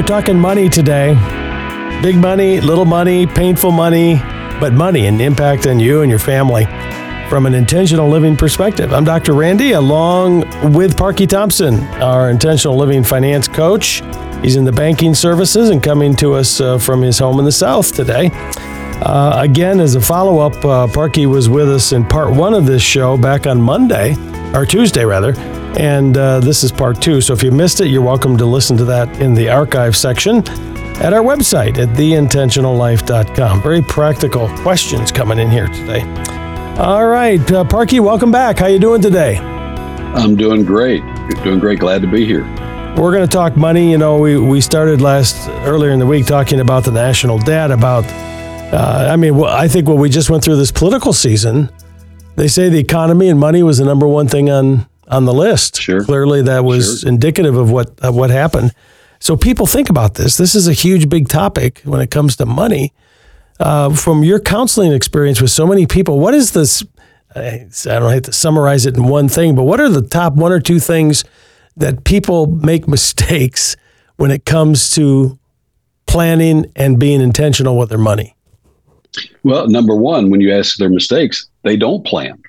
talking money today. Big money, little money, painful money, but money and the impact on you and your family from an intentional living perspective. I'm Dr. Randy, along with Parky Thompson, our intentional living finance coach. He's in the banking services and coming to us from his home in the South today. Again, as a follow-up, Parky was with us in part one of this show back on Monday, or Tuesday rather, and this is part two. So if you missed it, you're welcome to listen to that in the archive section at our website at theintentionallife.com. Very practical questions coming in here today. All right, Parky, welcome back. How you doing today? I'm doing great. Glad to be here. We're going to talk money. You know, we started earlier in the week talking about the national debt, about I think when we just went through this political season, they say the economy and money was the number one thing on the list. Sure. Clearly, that was indicative of what happened. So people think about this. This is a huge, big topic when it comes to money. From your counseling experience with so many people, what is this? I don't have to summarize it in one thing, but what are the top one or two things that people make mistakes when it comes to planning and being intentional with their money? Well, number one, when you ask their mistakes, they don't plan.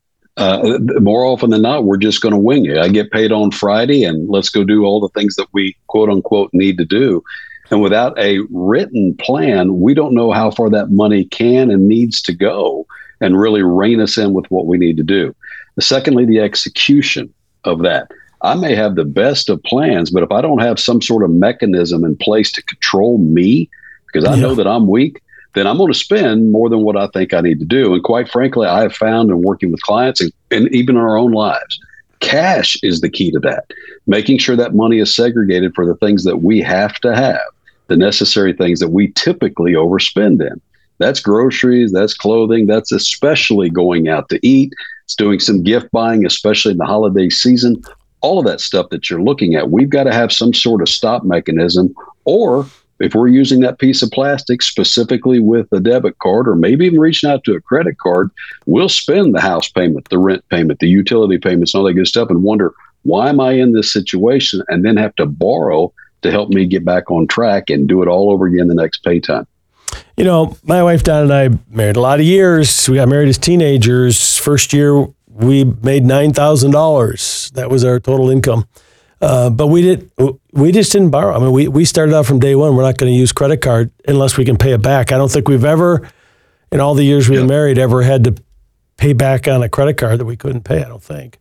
More often than not, we're just going to wing it. I get paid on Friday and let's go do all the things that we quote unquote need to do. And without a written plan, we don't know how far that money can and needs to go and really rein us in with what we need to do. Secondly, the execution of that. I may have the best of plans, but if I don't have some sort of mechanism in place to control me, because I know that I'm weak, then I'm going to spend more than what I think I need to do. And quite frankly, I have found in working with clients and even in our own lives, cash is the key to that. Making sure that money is segregated for the things that we have to have, the necessary things that we typically overspend in. That's groceries, that's clothing, that's especially going out to eat. It's doing some gift buying, especially in the holiday season. All of that stuff that you're looking at, we've got to have some sort of stop mechanism, or if we're using that piece of plastic specifically with a debit card or maybe even reaching out to a credit card, we'll spend the house payment, the rent payment, the utility payments, and all that good stuff and wonder, why am I in this situation? And then have to borrow to help me get back on track and do it all over again the next pay time. You know, my wife, Don, and I married a lot of years. We got married as teenagers. First year, we made $9,000. That was our total income. But we just didn't borrow. I mean, we started out from day one. We're not going to use credit card unless we can pay it back. I don't think we've ever, in all the years we've been married, ever had to pay back on a credit card that we couldn't pay. I don't think.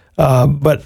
But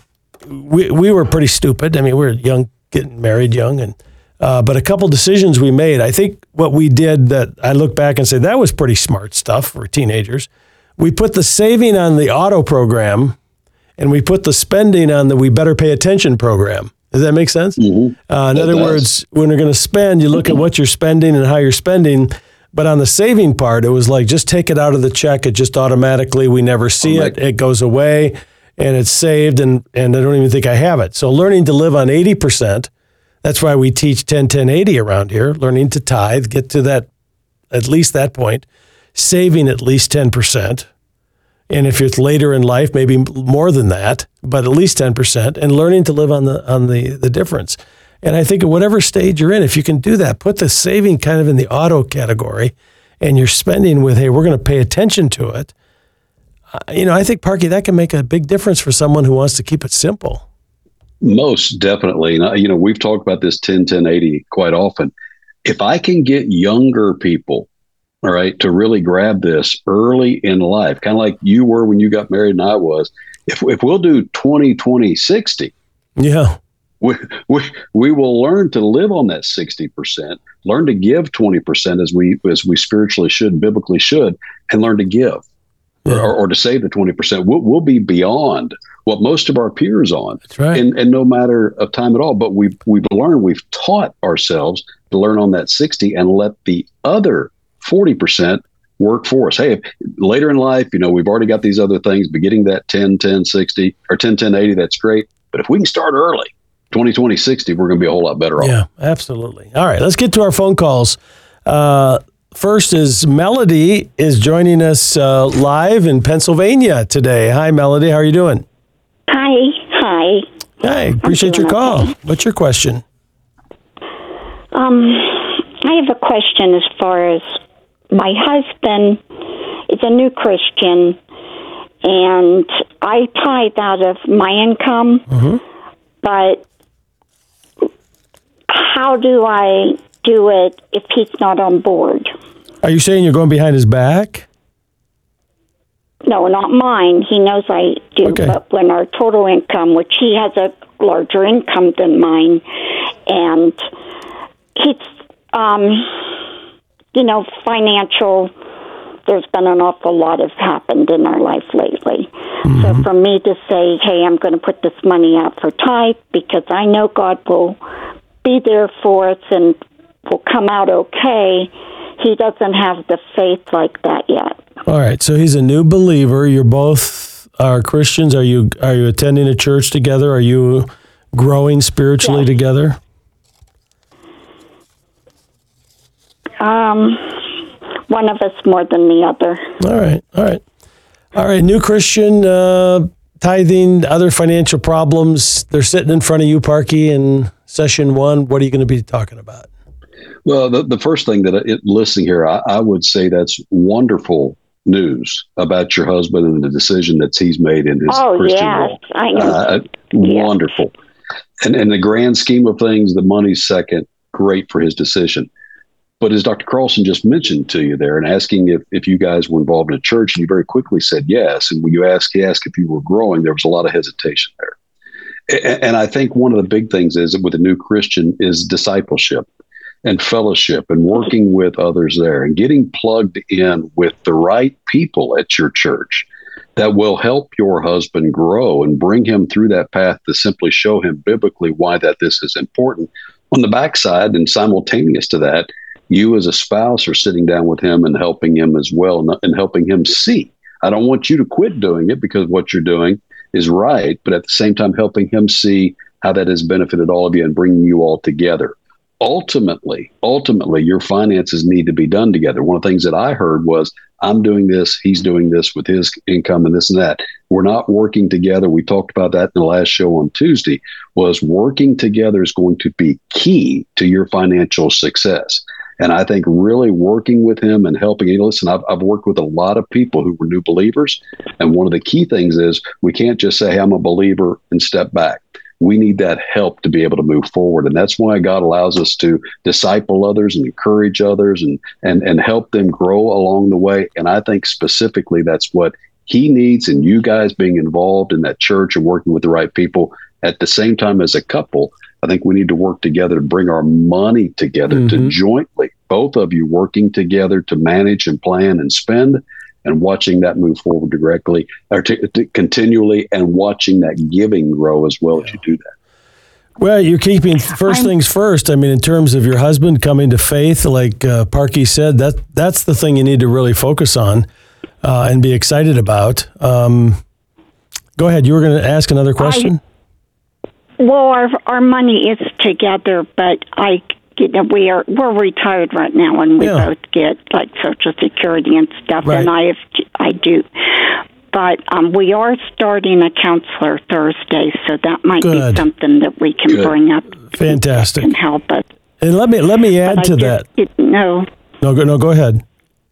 we were pretty stupid. I mean, we were young, getting married young, and but a couple decisions we made. I think what we did that I look back and say that was pretty smart stuff for teenagers. We put the saving on the auto program. And we put the spending on the We Better Pay Attention program. Does that make sense? Mm-hmm. In other words, when you're going to spend, you look at what you're spending and how you're spending. But on the saving part, it was like, just take it out of the check. It just automatically, we never see it. It goes away and it's saved and I don't even think I have it. So learning to live on 80%, that's why we teach 10-10-80 around here, learning to tithe, get to that, at least that point, saving at least 10%. And if it's later in life, maybe more than that, but at least 10%, and learning to live on the difference. And I think at whatever stage you're in, if you can do that, put the saving kind of in the auto category, and you're spending with, hey, we're going to pay attention to it. I think, Parky, that can make a big difference for someone who wants to keep it simple. Most definitely. We've talked about this 10-10-80 quite often. If I can get younger people, all right, to really grab this early in life, kind of like you were when you got married and I was, if we'll do 20-20-60, we will learn to live on that 60%, learn to give 20% as we spiritually should, biblically should, and learn to give or to save the 20%. We'll be beyond what most of our peers on. That's right. And no matter of time at all, but we've taught ourselves to learn on that 60 and let the other 40% work for us. Hey, if later in life, we've already got these other things, but getting that 10-10-60 or 10-10-80, that's great. But if we can start early, 20-20-60, we're going to be a whole lot better off. Yeah, absolutely. All right, let's get to our phone calls. First is Melody is joining us live in Pennsylvania today. Hi, Melody. How are you doing? Hi. Hey, appreciate your call. Okay. What's your question? I have a question as far as my husband is a new Christian, and I tithe out of my income, but how do I do it if he's not on board? Are you saying you're going behind his back? No, not mine. He knows I do. Okay. But when our total income, which he has a larger income than mine, and he's, financial, there's been an awful lot has happened in our life lately. So for me to say, hey, I'm going to put this money out for tithe because I know God will be there for us and will come out okay, he doesn't have the faith like that yet. All right, so he's a new believer. You're both are Christians. Are you attending a church together? Are you growing spiritually together? One of us more than the other. All right. New Christian, tithing, other financial problems. They're sitting in front of you, Parky, in session 1. What are you going to be talking about? Well, the first thing listening here, I would say that's wonderful news about your husband and the decision that he's made in his Christian walk. I know. Wonderful. And in the grand scheme of things, the money's second. Great for his decision. But as Dr. Carlson just mentioned to you there and asking if you guys were involved in a church, and you very quickly said yes. And when he asked if you were growing, there was a lot of hesitation there. And I think one of the big things is that with a new Christian is discipleship and fellowship and working with others there and getting plugged in with the right people at your church that will help your husband grow and bring him through that path to simply show him biblically why that this is important. On the backside and simultaneous to that, you as a spouse are sitting down with him and helping him as well and helping him see. I don't want you to quit doing it because what you're doing is right, but at the same time helping him see how that has benefited all of you and bringing you all together. Ultimately, your finances need to be done together. One of the things that I heard was, I'm doing this, he's doing this with his income and this and that. We're not working together. We talked about that in the last show on Tuesday, was working together is going to be key to your financial success. And I think really working with him and helping him. Listen, I've worked with a lot of people who were new believers. And one of the key things is we can't just say, hey, I'm a believer and step back. We need that help to be able to move forward. And that's why God allows us to disciple others and encourage others and help them grow along the way. And I think specifically that's what he needs, and you guys being involved in that church and working with the right people at the same time as a couple. I think we need to work together to bring our money together to jointly, both of you working together to manage and plan and spend, and watching that move forward directly or continually, and watching that giving grow as well as you do that. Well, you're keeping first things first. I mean, in terms of your husband coming to faith, like Parky said, that's the thing you need to really focus on and be excited about. Go ahead. You were going to ask another question? Well, our money is together, but we're retired right now, and we both get like Social Security and stuff, right. And I do. But we are starting a counselor Thursday, so that might be something that we can bring up. Fantastic. And help us. And let me add to that. No, go ahead.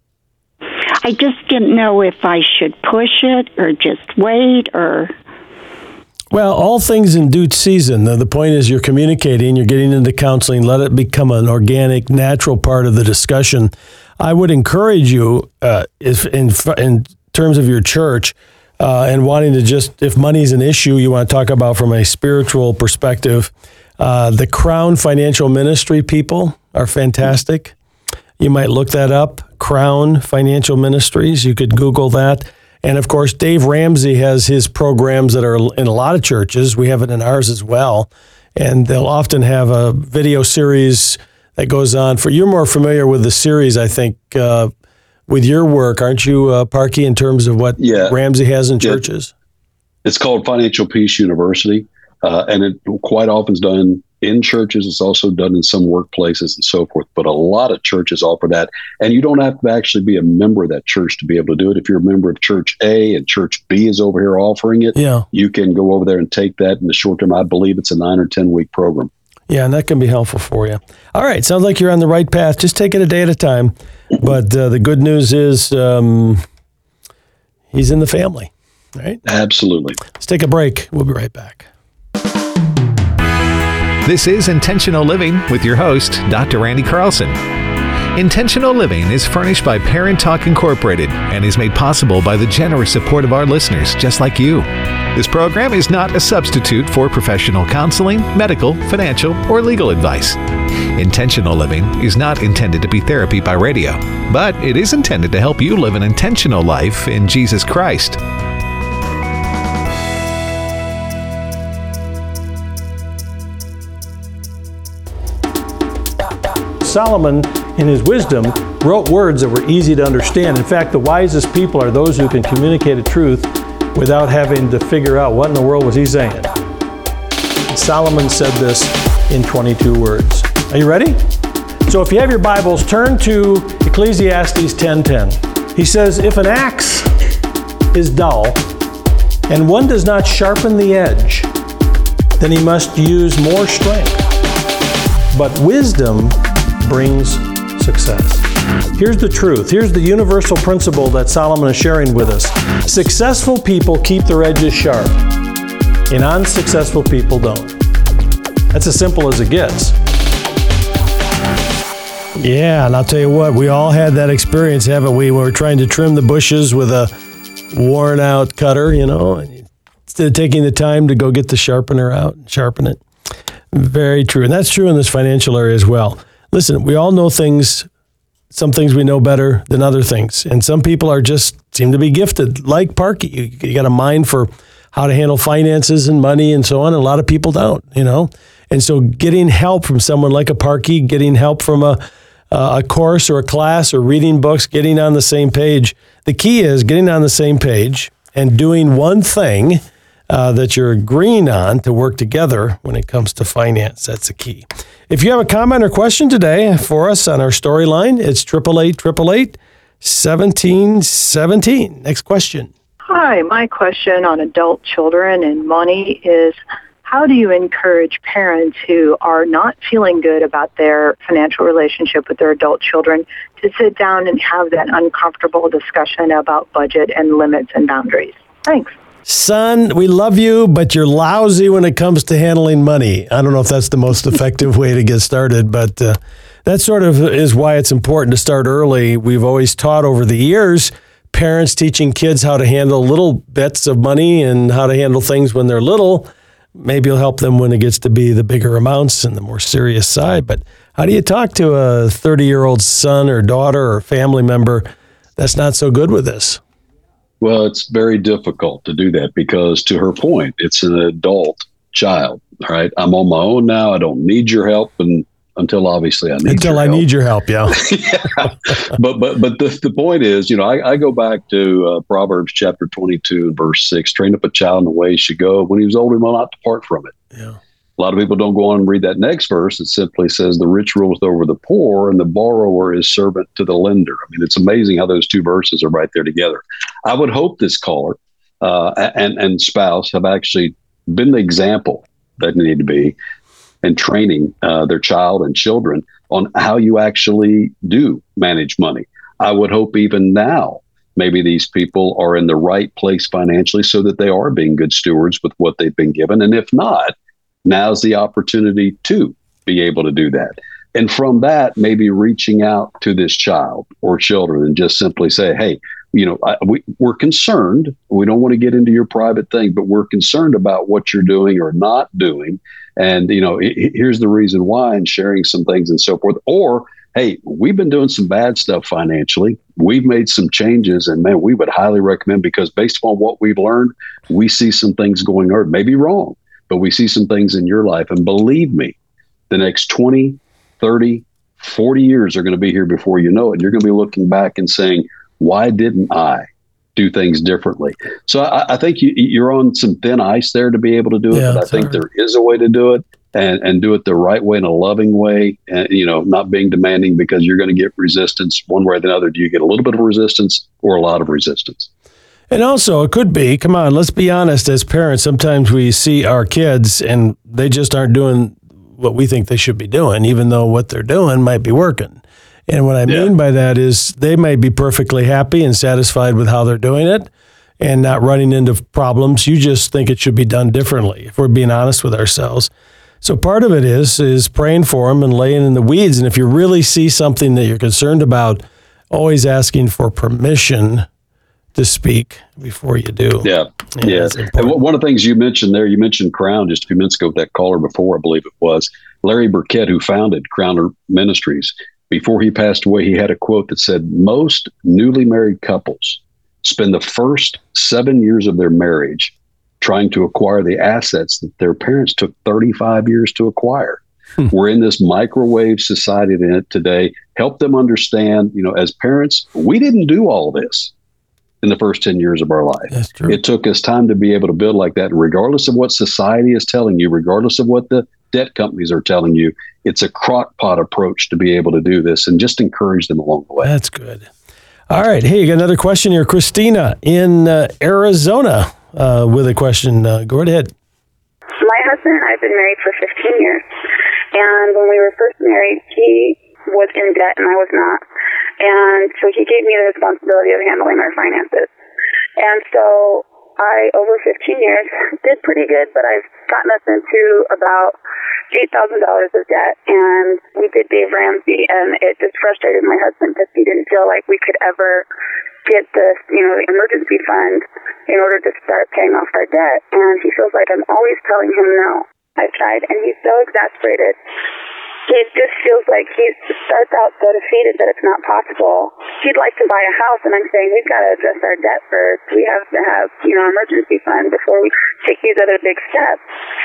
I just didn't know if I should push it or just wait or. Well, all things in due season. The point is you're communicating, you're getting into counseling, let it become an organic, natural part of the discussion. I would encourage you, if in terms of your church, and wanting to just, if money's an issue you want to talk about from a spiritual perspective, the Crown Financial Ministry people are fantastic. You might look that up, Crown Financial Ministries. You could Google that. And of course, Dave Ramsey has his programs that are in a lot of churches. We have it in ours as well. And they'll often have a video series that goes on. You're more familiar with the series, I think, with your work, aren't you, Parky, in terms of what Ramsey has in churches? It's called Financial Peace University. And it quite often is done in churches. It's also done in some workplaces and so forth. But a lot of churches offer that. And you don't have to actually be a member of that church to be able to do it. If you're a member of Church A and Church B is over here offering it, you can go over there and take that in the short term. I believe it's a 9 or 10 week program. Yeah, and that can be helpful for you. All right, sounds like you're on the right path. Just take it a day at a time. But the good news is he's in the family, right? Absolutely. Let's take a break. We'll be right back. This is Intentional Living with your host, Dr. Randy Carlson. Intentional Living is furnished by Parent Talk Incorporated and is made possible by the generous support of our listeners, just like you. This program is not a substitute for professional counseling, medical, financial, or legal advice. Intentional Living is not intended to be therapy by radio, but it is intended to help you live an intentional life in Jesus Christ. Solomon, in his wisdom, wrote words that were easy to understand. In fact, the wisest people are those who can communicate a truth without having to figure out what in the world was he saying. And Solomon said this in 22 words. Are you ready? So if you have your Bibles, turn to Ecclesiastes 10:10. He says, if an axe is dull and one does not sharpen the edge, then he must use more strength. But wisdom brings success. Here's the truth. Here's the universal principle that Solomon is sharing with us. Successful people keep their edges sharp, and unsuccessful people don't. That's as simple as it gets. Yeah, and I'll tell you what, we all had that experience, haven't we? When we're trying to trim the bushes with a worn out cutter, and instead of taking the time to go get the sharpener out and sharpen it. Very true. And that's true in this financial area as well. Listen, we all know things, some things we know better than other things. And some people seem to be gifted, like Parky. You got a mind for how to handle finances and money and so on. And a lot of people don't, And so getting help from someone like a Parky, getting help from a course or a class or reading books, getting on the same page. The key is getting on the same page and doing one thing that you're agreeing on to work together when it comes to finance. That's the key. If you have a comment or question today for us on our storyline, it's 888-888-1717. Next question. Hi, my question on adult children and money is, how do you encourage parents who are not feeling good about their financial relationship with their adult children to sit down and have that uncomfortable discussion about budget and limits and boundaries? Thanks. Son, we love you, but you're lousy when it comes to handling money. I don't know if that's the most effective way to get started, but that sort of is why it's important to start early. We've always taught over the years, parents teaching kids how to handle little bits of money and how to handle things when they're little. Maybe it'll help them when it gets to be the bigger amounts and the more serious side. But how do you talk to a 30-year-old son or daughter or family member that's not so good with this? Well, it's very difficult to do that because, to her point, it's an adult child, right? I'm on my own now. I don't need your help until obviously I need your help. Until I need your help, yeah. Yeah. But the point is, I go back to Proverbs chapter 22, verse 6, train up a child in the way he should go. When he was older, he will not depart from it. Yeah. A lot of people don't go on and read that next verse. It simply says, the rich ruleth over the poor, and the borrower is servant to the lender. I mean, it's amazing how those two verses are right there together. I would hope this caller and spouse have actually been the example that they need to be in training their child and children on how you actually do manage money. I would hope even now, maybe these people are in the right place financially so that they are being good stewards with what they've been given. And if not, now's the opportunity to be able to do that. And from that, maybe reaching out to this child or children and just simply say, hey, we're concerned. We don't want to get into your private thing, but we're concerned about what you're doing or not doing. And, here's the reason why, and sharing some things and so forth. Or, hey, we've been doing some bad stuff financially. We've made some changes, and man, we would highly recommend, because based upon what we've learned, we see some things going on, maybe wrong, but we see some things in your life. And believe me, the next 20, 30, 40 years are going to be here before you know it. You're going to be looking back and saying, why didn't I do things differently? So I think you're on some thin ice there to be able to do it. But I think there is a way to do it and do it the right way, in a loving way, and, not being demanding, because you're going to get resistance one way or the other. Do you get a little bit of resistance or a lot of resistance? And also, it could be, come on, let's be honest, as parents, sometimes we see our kids and they just aren't doing what we think they should be doing, even though what they're doing might be working. And what I mean by that is they might be perfectly happy and satisfied with how they're doing it and not running into problems. You just think it should be done differently, if we're being honest with ourselves. So part of it is praying for them and laying in the weeds. And if you really see something that you're concerned about, always asking for permission to speak before you do. Yeah. And one of the things you mentioned there, you mentioned Crown just a few minutes ago with that caller before, I believe it was. Larry Burkett, who founded Crowner Ministries, before he passed away, he had a quote that said, most newly married couples spend the first 7 years of their marriage trying to acquire the assets that their parents took 35 years to acquire. We're in this microwave society today. Help them understand, as parents, we didn't do all this in the first 10 years of our life. That's true. It took us time to be able to build like that. And regardless of what society is telling you, regardless of what the debt companies are telling you, it's a crock-pot approach to be able to do this, and just encourage them along the way. That's good. All right. Hey, you got another question here. Christina in Arizona with a question. Go right ahead. My husband and I have been married for 15 years. And when we were first married, he was in debt and I was not. And so he gave me the responsibility of handling our finances. And so I, over 15 years, did pretty good, but I've gotten us into about $8,000 of debt. And we did Dave Ramsey, and it just frustrated my husband because he didn't feel like we could ever get this, the emergency fund in order to start paying off our debt. And he feels like I'm always telling him no. I've tried, and he's so exasperated. He just feels like he starts out so defeated that it's not possible. He'd like to buy a house, and I'm saying we've got to address our debt first. We have to have, emergency fund before we take these other big steps.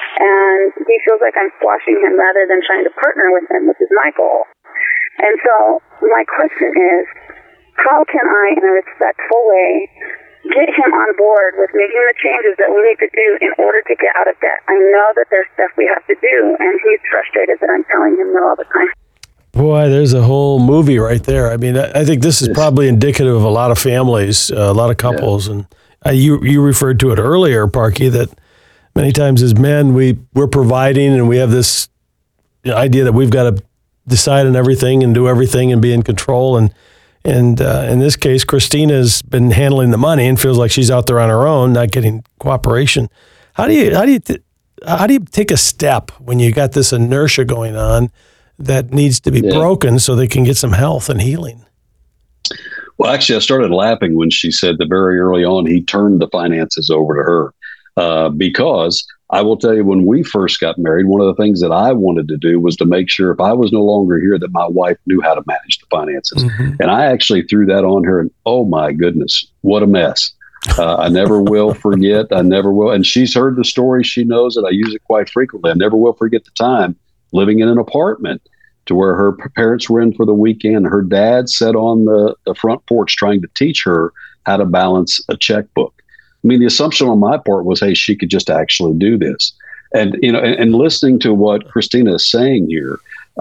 And he feels like I'm squashing him rather than trying to partner with him, which is my goal. And so my question is, how can I, in a respectful way, get him on board with making the changes that we need to do in order to get out of debt? I know that there's stuff we have to do, and he's frustrated that I'm telling him no all the time. Boy, there's a whole movie right there. I mean, I think this is probably indicative of a lot of families, a lot of couples. And you referred to it earlier, Parky, that many times as men, we're providing and we have this idea that we've got to decide on everything and do everything and be in control. And in this case, Christina's been handling the money and feels like she's out there on her own, not getting cooperation. How do you take a step when you got this inertia going on that needs to be broken so they can get some health and healing? Well, actually, I started laughing when she said that very early on he turned the finances over to her because I will tell you, when we first got married, one of the things that I wanted to do was to make sure if I was no longer here that my wife knew how to manage the finances. Mm-hmm. And I actually threw that on her, and oh my goodness, what a mess. I never will forget. I never will. And she's heard the story. She knows it. I use it quite frequently. I never will forget the time living in an apartment to where her parents were in for the weekend. Her dad sat on the front porch trying to teach her how to balance a checkbook. I mean, the assumption on my part was, hey, she could just actually do this. And, and listening to what Christina is saying here,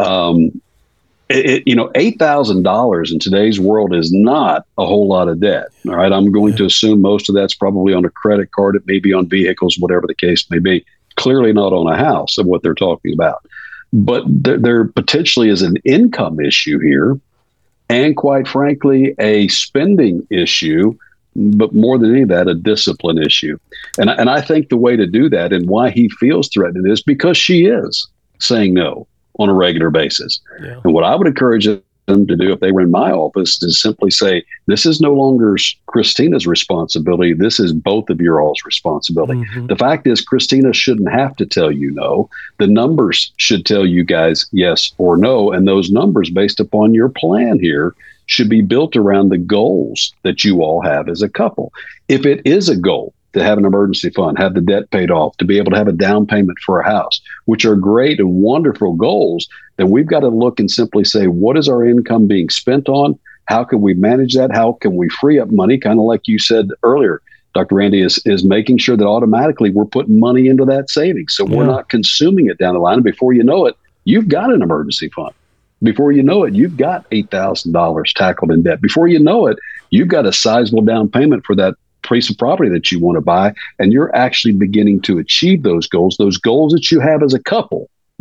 $8,000 in today's world is not a whole lot of debt. All right. I'm going to assume most of that's probably on a credit card. It may be on vehicles, whatever the case may be. Clearly not on a house of what they're talking about. But there potentially is an income issue here, and quite frankly, a spending issue, but more than any of that, a discipline issue. And I think the way to do that and why he feels threatened is because she is saying no on a regular basis. Yeah. And what I would encourage them to do if they were in my office is simply say, this is no longer Christina's responsibility. This is both of your all's responsibility. Mm-hmm. The fact is, Christina shouldn't have to tell you no. The numbers should tell you guys yes or no. And those numbers, based upon your plan here, should be built around the goals that you all have as a couple. If it is a goal to have an emergency fund, have the debt paid off, to be able to have a down payment for a house, which are great and wonderful goals, then we've got to look and simply say, what is our income being spent on? How can we manage that? How can we free up money? Kind of like you said earlier, Dr. Randy, is making sure that automatically we're putting money into that savings. So we're not consuming it down the line. And before you know it, you've got an emergency fund. Before you know it, you've got $8,000 tackled in debt. Before you know it, you've got a sizable down payment for that piece of property that you want to buy, and you're actually beginning to achieve those goals that you have as a couple,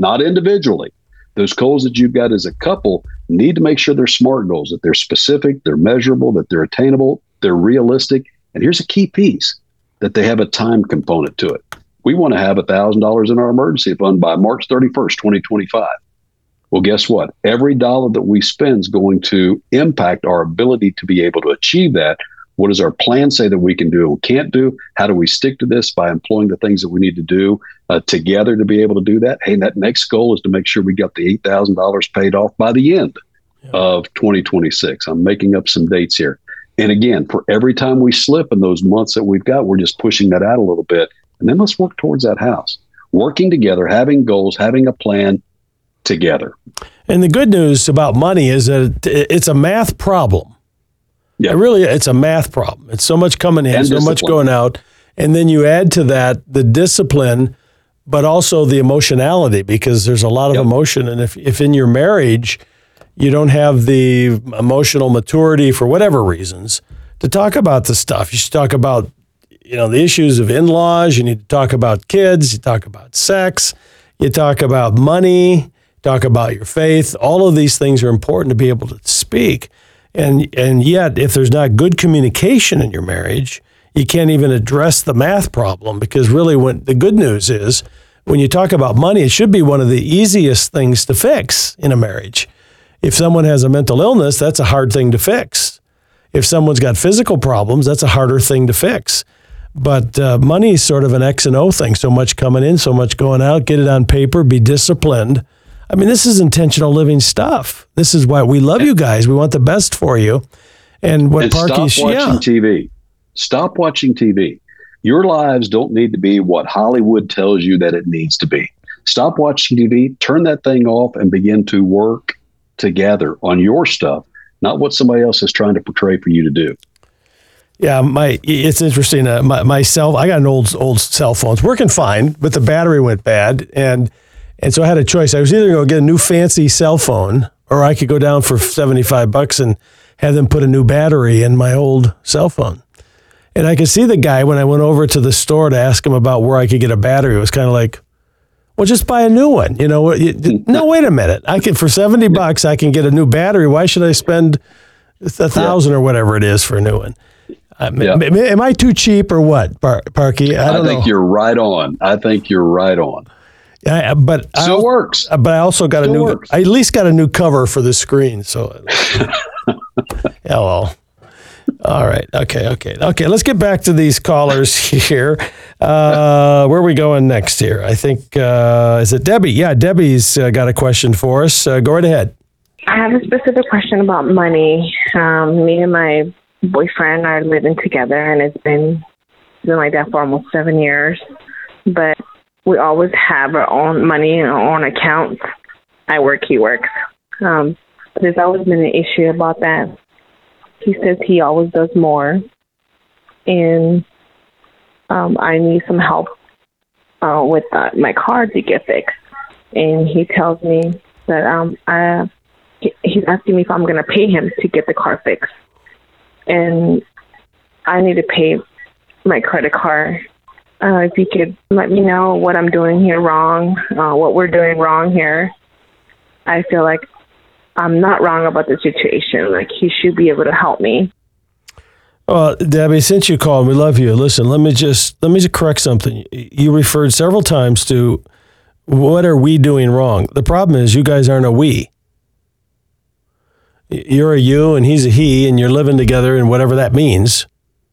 not individually. Those goals that you've got as a couple need to make sure they're SMART goals, that they're specific, they're measurable, that they're attainable, they're realistic. And here's a key piece, that they have a time component to it. We want to have $1,000 in our emergency fund by March 31st, 2025. Well, guess what? Every dollar that we spend is going to impact our ability to be able to achieve that. What does our plan say that we can do and can't do? How do we stick to this by employing the things that we need to do together to be able to do that? Hey, that next goal is to make sure we got the $8,000 paid off by the end of 2026. I'm making up some dates here. And again, for every time we slip in those months that we've got, we're just pushing that out a little bit. And then let's work towards that house. Working together, having goals, having a plan together. And the good news about money is that it's a math problem. Yeah. It's a math problem. It's so much coming in, so much going out. And then you add to that the discipline, but also the emotionality, because there's a lot of emotion. And if in your marriage, you don't have the emotional maturity for whatever reasons to talk about the stuff. You should talk about, the issues of in-laws. You need to talk about kids. You talk about sex. You talk about money. Talk about your faith. All of these things are important to be able to speak. And yet, if there's not good communication in your marriage, you can't even address the math problem, because really the good news is when you talk about money, it should be one of the easiest things to fix in a marriage. If someone has a mental illness, that's a hard thing to fix. If someone's got physical problems, that's a harder thing to fix. But money is sort of an X and O thing. So much coming in, so much going out. Get it on paper, be disciplined. I mean, this is intentional living stuff. This is why we love you guys. We want the best for you. And stop watching TV. Stop watching TV. Your lives don't need to be what Hollywood tells you that it needs to be. Stop watching TV, turn that thing off, and begin to work together on your stuff, not what somebody else is trying to portray for you to do. Yeah, it's interesting. I got an old cell phone. It's working fine, but the battery went bad. And so I had a choice. I was either going to get a new fancy cell phone, or I could go down for $75 and have them put a new battery in my old cell phone. And I could see the guy when I went over to the store to ask him about where I could get a battery. It was kind of like, well, just buy a new one. No, wait a minute. For $70, I can get a new battery. Why should I spend $1,000 or whatever it is for a new one? Am I too cheap or what, Parky? I think you're right on. But it works. But I also got I at least got a new cover for the screen. So, yeah, well, all right. Okay. Let's get back to these callers here. Where are we going next here? I think, is it Debbie? Yeah, Debbie's got a question for us. Go right ahead. I have a specific question about money. Me and my boyfriend are living together, and it's been like that for almost 7 years. But we always have our own money in our own accounts. I work, he works. There's always been an issue about that. He says he always does more, and I need some help with my car to get fixed. And he tells me that he's asking me if I'm going to pay him to get the car fixed. And I need to pay my credit card. If you could let me know what I'm doing here wrong, what we're doing wrong here. I feel like I'm not wrong about the situation. Like, he should be able to help me. Well, Debbie, since you called, we love you. Listen, let me just correct something. You referred several times to what are we doing wrong. The problem is you guys aren't a we. You're a you and he's a he, and you're living together and whatever that means.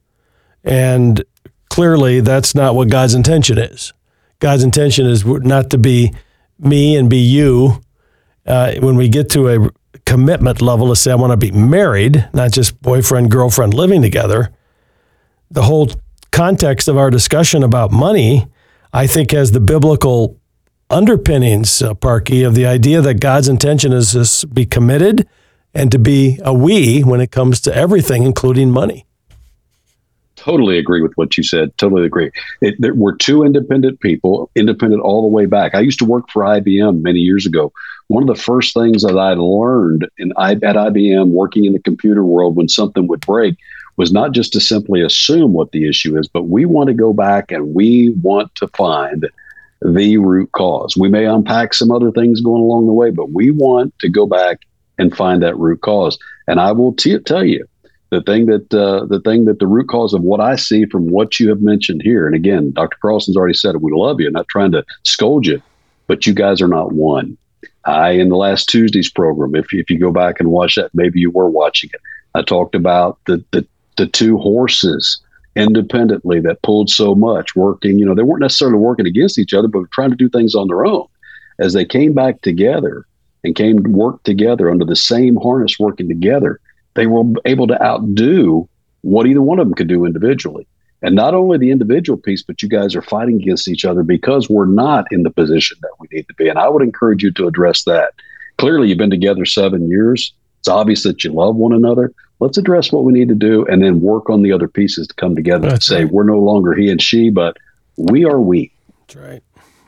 And clearly that's not what God's intention is. God's intention is not to be me and be you. When we get to a commitment level to say, I want to be married, not just boyfriend, girlfriend living together, the whole context of our discussion about money, I think, has the biblical underpinnings, Parky, of the idea that God's intention is to be committed and to be a we when it comes to everything, including money. Totally agree with what you said. Totally agree. We're two independent people, independent all the way back. I used to work for IBM many years ago. One of the first things that I learned at IBM, working in the computer world, when something would break, was not just to simply assume what the issue is, but we want to go back and we want to find the root cause. We may unpack some other things going along the way, but we want to go back and find that root cause. And I will tell you, the thing that the root cause of what I see from what you have mentioned here, and again, Dr. Carlson's already said it, we love you, not trying to scold you, but you guys are not one. In the last Tuesday's program, if you go back and watch that, maybe you were watching it, I talked about the two horses independently that pulled so much, working, they weren't necessarily working against each other, but trying to do things on their own. As they came back together and came to work together under the same harness, working together, they were able to outdo what either one of them could do individually. And not only the individual piece, but you guys are fighting against each other because we're not in the position that we need to be. And I would encourage you to address that. Clearly, you've been together 7 years. It's obvious that you love one another. Let's address what we need to do and then work on the other pieces to come together and say, we're no longer he and she, but we are we. That's right.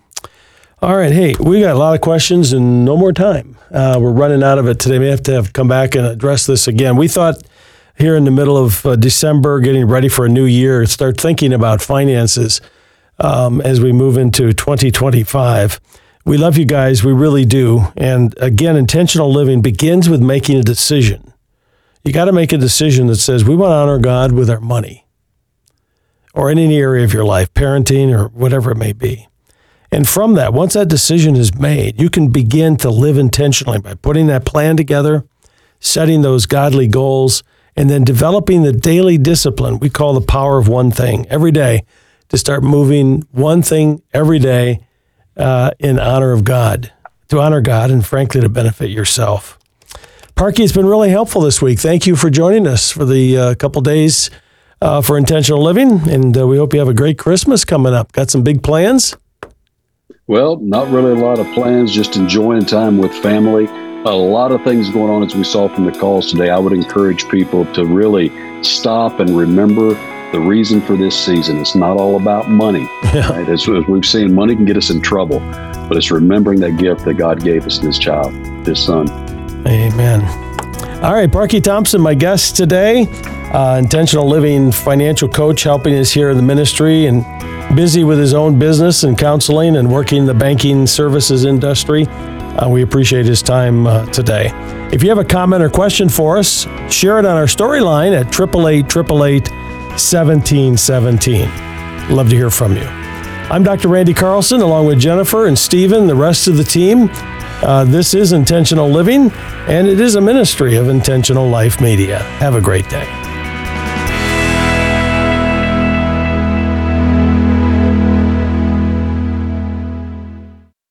All right. Hey, we got a lot of questions and no more time. We're running out of it today. We have to come back and address this again. We thought here in the middle of December, getting ready for a new year, start thinking about finances as we move into 2025. We love you guys. We really do. And again, intentional living begins with making a decision. You got to make a decision that says we want to honor God with our money or in any area of your life, parenting or whatever it may be. And from that, once that decision is made, you can begin to live intentionally by putting that plan together, setting those godly goals, and then developing the daily discipline we call the power of one thing every day, to start moving one thing every day in honor of God, to honor God and frankly to benefit yourself. Parky, it's been really helpful this week. Thank you for joining us for the couple days for intentional living, and we hope you have a great Christmas coming up. Got some big plans? Well, not really a lot of plans, just enjoying time with family. A lot of things going on as we saw from the calls today. I would encourage people to really stop and remember the reason for this season. It's not all about money. Right? As we've seen, money can get us in trouble, but it's remembering that gift that God gave us in His child, His Son. Amen. All right, Parky Thompson, my guest today, intentional living financial coach, helping us here in the ministry and busy with his own business and counseling and working the banking services industry. We appreciate his time today. If you have a comment or question for us, share it on our storyline at 888-888-1717. Love to hear from you. I'm Dr. Randy Carlson, along with Jennifer and Stephen, the rest of the team. This is Intentional Living, and it is a ministry of Intentional Life Media. Have a great day.